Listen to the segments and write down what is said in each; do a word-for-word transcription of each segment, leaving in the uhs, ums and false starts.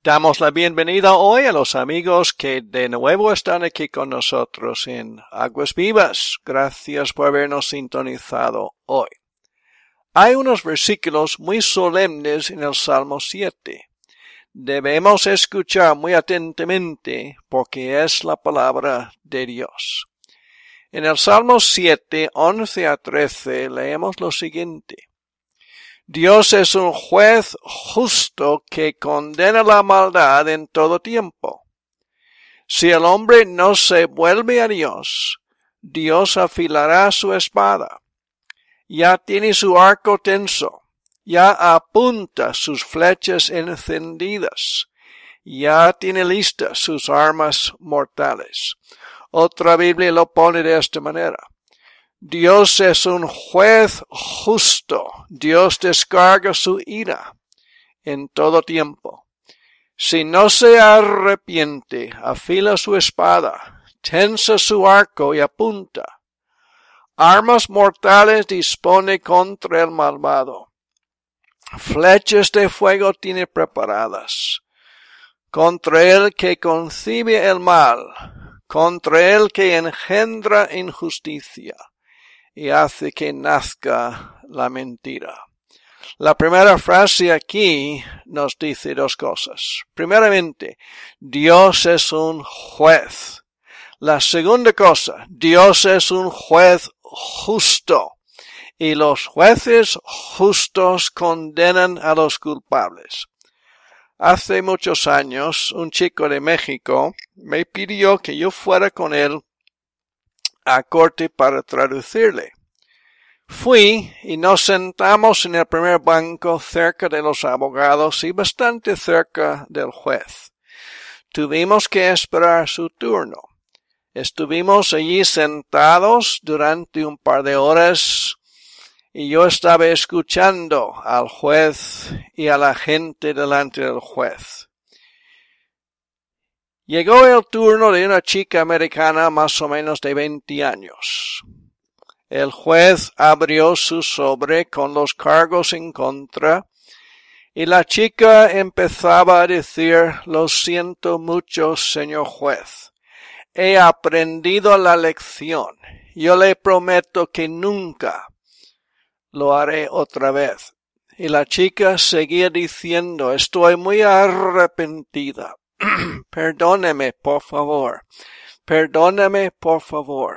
Damos la bienvenida hoy a los amigos que de nuevo están aquí con nosotros en Aguas Vivas. Gracias por habernos sintonizado hoy. Hay unos versículos muy solemnes en el Salmo siete. Debemos escuchar muy atentamente porque es la palabra de Dios. En el Salmo siete, once a trece, leemos lo siguiente. Dios es un juez justo que condena la maldad en todo tiempo. Si el hombre no se vuelve a Dios, Dios afilará su espada. Ya tiene su arco tenso, ya apunta sus flechas encendidas, ya tiene listas sus armas mortales. Otra Biblia lo pone de esta manera. Dios es un juez justo. Dios descarga su ira en todo tiempo. Si no se arrepiente, afila su espada, tensa su arco y apunta. Armas mortales dispone contra el malvado. Flechas de fuego tiene preparadas. Contra el que concibe el mal, contra el que engendra injusticia y hace que nazca la mentira. La primera frase aquí nos dice dos cosas. Primeramente, Dios es un juez. La segunda cosa, Dios es un juez justo. Y los jueces justos condenan a los culpables. Hace muchos años, un chico de México me pidió que yo fuera con él a corte para traducirle. Fui y nos sentamos en el primer banco cerca de los abogados y bastante cerca del juez. Tuvimos que esperar su turno. Estuvimos allí sentados durante un par de horas y yo estaba escuchando al juez y a la gente delante del juez. Llegó el turno de una chica americana más o menos de veinte años. El juez abrió su sobre con los cargos en contra y la chica empezaba a decir, lo siento mucho, señor juez. He aprendido la lección. Yo le prometo que nunca lo haré otra vez. Y la chica seguía diciendo, estoy muy arrepentida. Perdóneme, por favor. Perdóneme, por favor.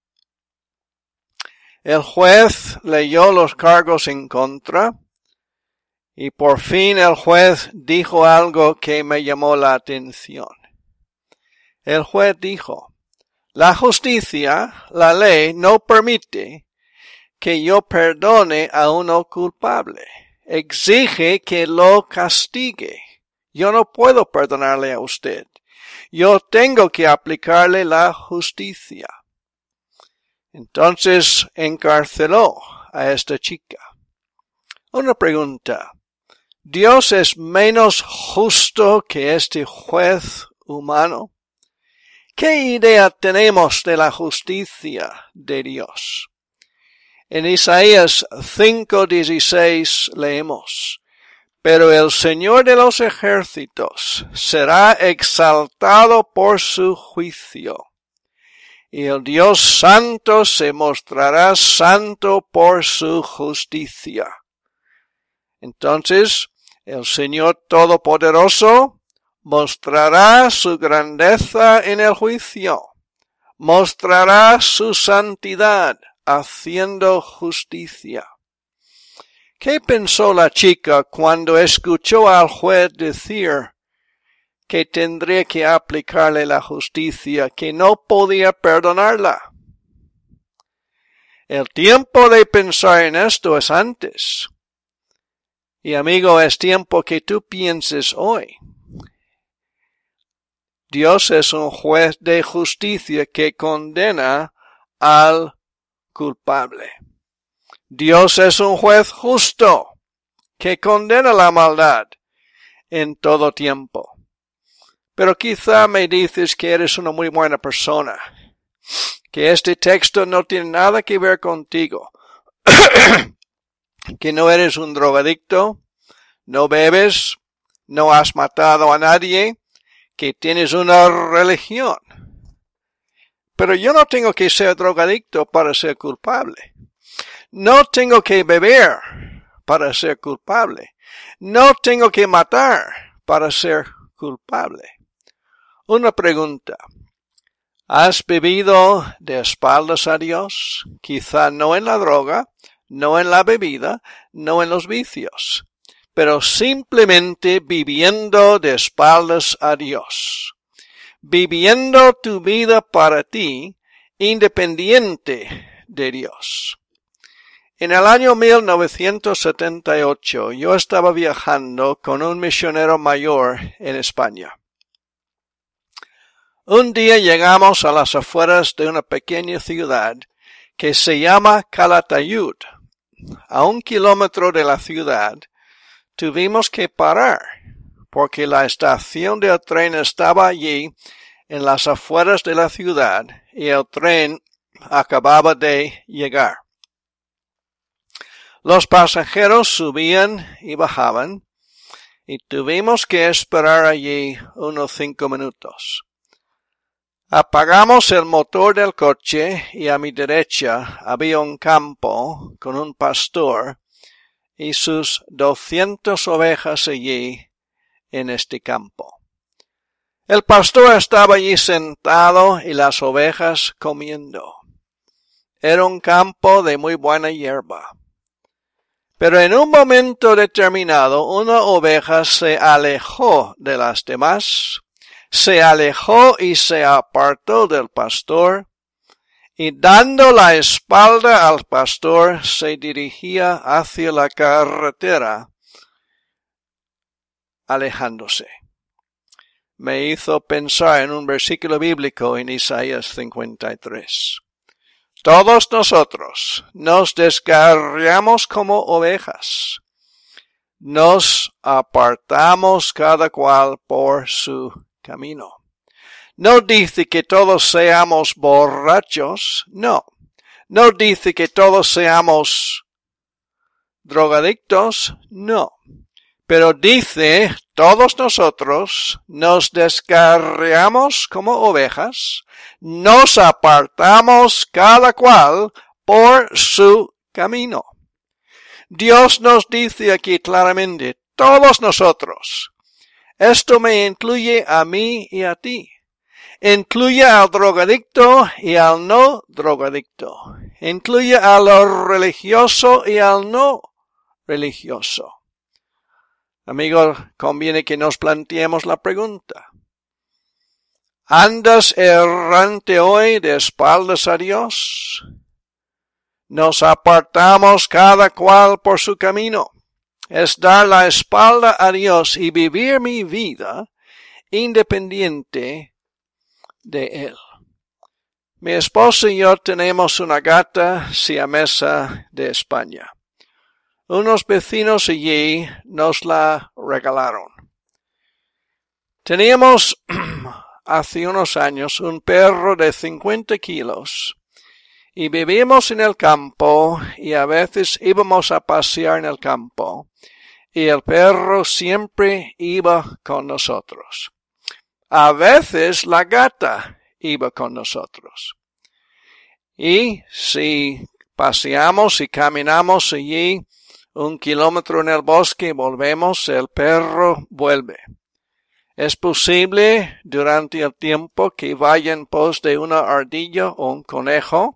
El juez leyó los cargos en contra y por fin el juez dijo algo que me llamó la atención. El juez dijo, la justicia, la ley, no permite que yo perdone a uno culpable. Exige que lo castigue. Yo no puedo perdonarle a usted. Yo tengo que aplicarle la justicia. Entonces encarceló a esta chica. Una pregunta. ¿Dios es menos justo que este juez humano? ¿Qué idea tenemos de la justicia de Dios? En Isaías cinco dieciséis leemos, pero el Señor de los ejércitos será exaltado por su juicio, y el Dios santo se mostrará santo por su justicia. Entonces, el Señor Todopoderoso mostrará su grandeza en el juicio, mostrará su santidad haciendo justicia. ¿Qué pensó la chica cuando escuchó al juez decir que tendría que aplicarle la justicia, que no podía perdonarla? El tiempo de pensar en esto es antes. Y amigo, es tiempo que tú pienses hoy. Dios es un juez de justicia que condena al culpable. Dios es un juez justo que condena la maldad en todo tiempo. Pero quizá me dices que eres una muy buena persona, que este texto no tiene nada que ver contigo, que no eres un drogadicto, no bebes, no has matado a nadie, que tienes una religión. Pero yo no tengo que ser drogadicto para ser culpable. No tengo que beber para ser culpable. No tengo que matar para ser culpable. Una pregunta. ¿Has vivido de espaldas a Dios? Quizá no en la droga, no en la bebida, no en los vicios, pero simplemente viviendo de espaldas a Dios. Viviendo tu vida para ti, independiente de Dios. En el año mil novecientos setenta y ocho, yo estaba viajando con un misionero mayor en España. Un día llegamos a las afueras de una pequeña ciudad que se llama Calatayud. A un kilómetro de la ciudad, tuvimos que parar, porque la estación del tren estaba allí en las afueras de la ciudad y el tren acababa de llegar. Los pasajeros subían y bajaban y tuvimos que esperar allí unos cinco minutos. Apagamos el motor del coche y a mi derecha había un campo con un pastor y sus doscientas ovejas allí en este campo. El pastor estaba allí sentado y las ovejas comiendo. Era un campo de muy buena hierba. Pero en un momento determinado una oveja se alejó de las demás, se alejó y se apartó del pastor, y dando la espalda al pastor se dirigía hacia la carretera, alejándose. Me hizo pensar en un versículo bíblico en Isaías cincuenta y tres. Todos nosotros nos descarriamos como ovejas. Nos apartamos cada cual por su camino. No dice que todos seamos borrachos, no. No dice que todos seamos drogadictos, no. Pero dice, todos nosotros nos descarriamos como ovejas, nos apartamos cada cual por su camino. Dios nos dice aquí claramente, todos nosotros. Esto me incluye a mí y a ti. Incluye al drogadicto y al no drogadicto. Incluye al religioso y al no religioso. Amigos, conviene que nos planteemos la pregunta. ¿Andas errante hoy de espaldas a Dios? Nos apartamos cada cual por su camino. Es dar la espalda a Dios y vivir mi vida independiente de Él. Mi esposa y yo tenemos una gata siamesa de España. Unos vecinos allí nos la regalaron. Teníamos hace unos años un perro de cincuenta kilos y vivíamos en el campo y a veces íbamos a pasear en el campo y el perro siempre iba con nosotros. A veces la gata iba con nosotros. Y si paseamos y caminamos allí un kilómetro en el bosque y volvemos, el perro vuelve. Es posible durante el tiempo que vaya en pos de una ardilla o un conejo.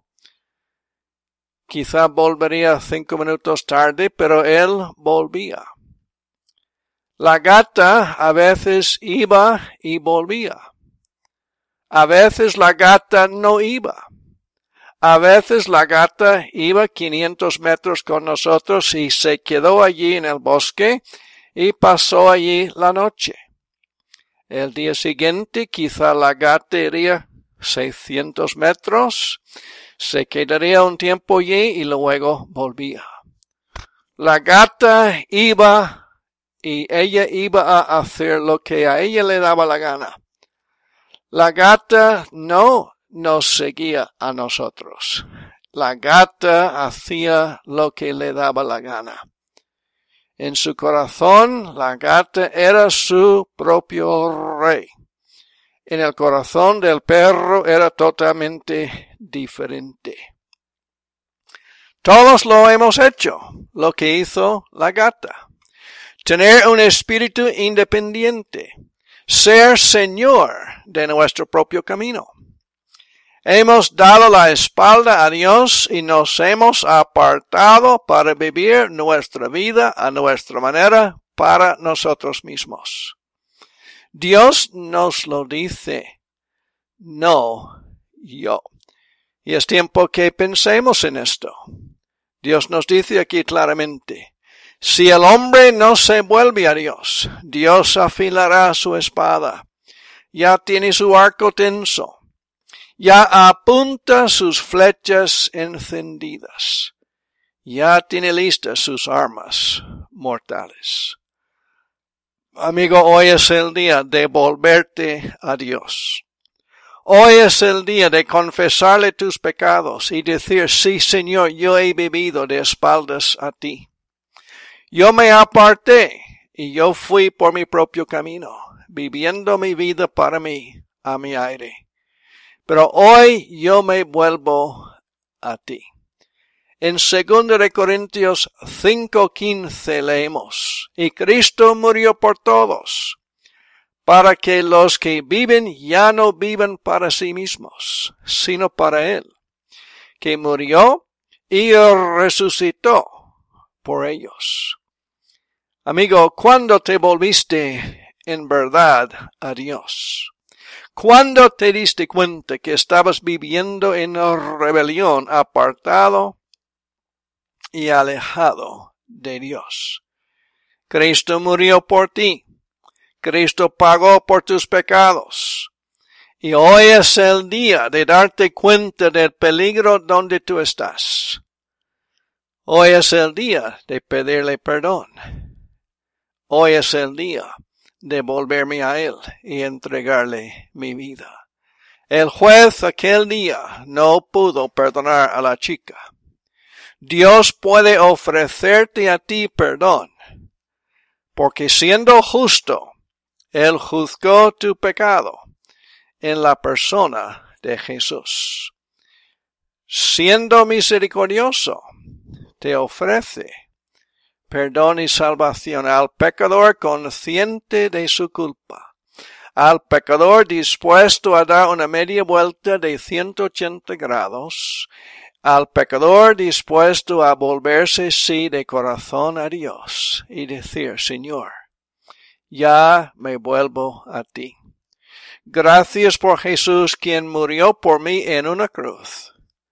Quizá volvería cinco minutos tarde, pero él volvía. La gata a veces iba y volvía. A veces la gata no iba. A veces la gata iba quinientos metros con nosotros y se quedó allí en el bosque y pasó allí la noche. El día siguiente quizá la gata iría seiscientos metros, se quedaría un tiempo allí y luego volvía. La gata iba y ella iba a hacer lo que a ella le daba la gana. La gata no nos seguía a nosotros. La gata hacía lo que le daba la gana. En su corazón, la gata era su propio rey. En el corazón del perro era totalmente diferente. Todos lo hemos hecho, lo que hizo la gata. Tener un espíritu independiente. Ser señor de nuestro propio camino. Hemos dado la espalda a Dios y nos hemos apartado para vivir nuestra vida a nuestra manera para nosotros mismos. Dios nos lo dice, no yo. Y es tiempo que pensemos en esto. Dios nos dice aquí claramente, si el hombre no se vuelve a Dios, Dios afilará su espada. Ya tiene su arco tenso. Ya apunta sus flechas encendidas. Ya tiene listas sus armas mortales. Amigo, hoy es el día de volverte a Dios. Hoy es el día de confesarle tus pecados y decir, sí, Señor, yo he vivido de espaldas a ti. Yo me aparté y yo fui por mi propio camino, viviendo mi vida para mí, a mi aire. Pero hoy yo me vuelvo a ti. En segunda de Corintios cinco quince leemos, y Cristo murió por todos, para que los que viven ya no vivan para sí mismos, sino para Él, que murió y resucitó por ellos. Amigo, ¿cuándo te volviste en verdad a Dios? ¿Cuándo te diste cuenta que estabas viviendo en rebelión, apartado y alejado de Dios? Cristo murió por ti. Cristo pagó por tus pecados. Y hoy es el día de darte cuenta del peligro donde tú estás. Hoy es el día de pedirle perdón. Hoy es el día de volverme a Él y entregarle mi vida. El juez aquel día no pudo perdonar a la chica. Dios puede ofrecerte a ti perdón, porque siendo justo, Él juzgó tu pecado en la persona de Jesús. Siendo misericordioso, te ofrece perdón y salvación al pecador consciente de su culpa, al pecador dispuesto a dar una media vuelta de ciento ochenta grados, al pecador dispuesto a volverse sí de corazón a Dios y decir, Señor, ya me vuelvo a ti. Gracias por Jesús quien murió por mí en una cruz.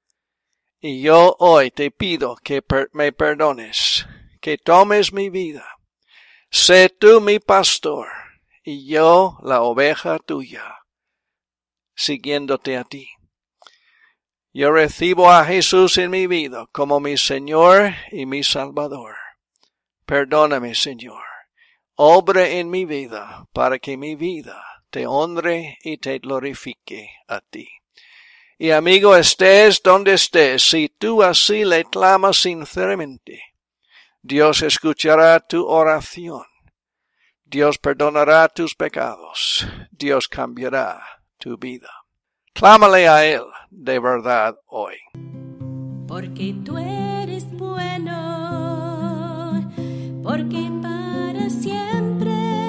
Y yo hoy te pido que per- me perdones, que tomes mi vida. Sé tú mi pastor y yo la oveja tuya, siguiéndote a ti. Yo recibo a Jesús en mi vida como mi Señor y mi Salvador. Perdóname, Señor. Obra en mi vida para que mi vida te honre y te glorifique a ti. Y amigo, estés donde estés, si tú así le clamas sinceramente, Dios escuchará tu oración. Dios perdonará tus pecados. Dios cambiará tu vida. Clámale a Él de verdad hoy. Porque tú eres bueno, porque para siempre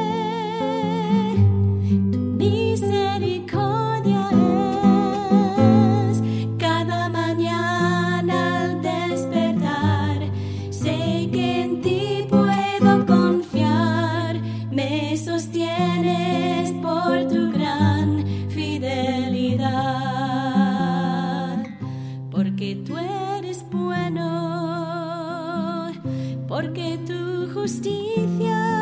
tu misericordia es. Cada mañana al despertar, sé que en ti puedo confiar. Me sostienes por tu gran fidelidad. Porque tú eres bueno, porque tu justicia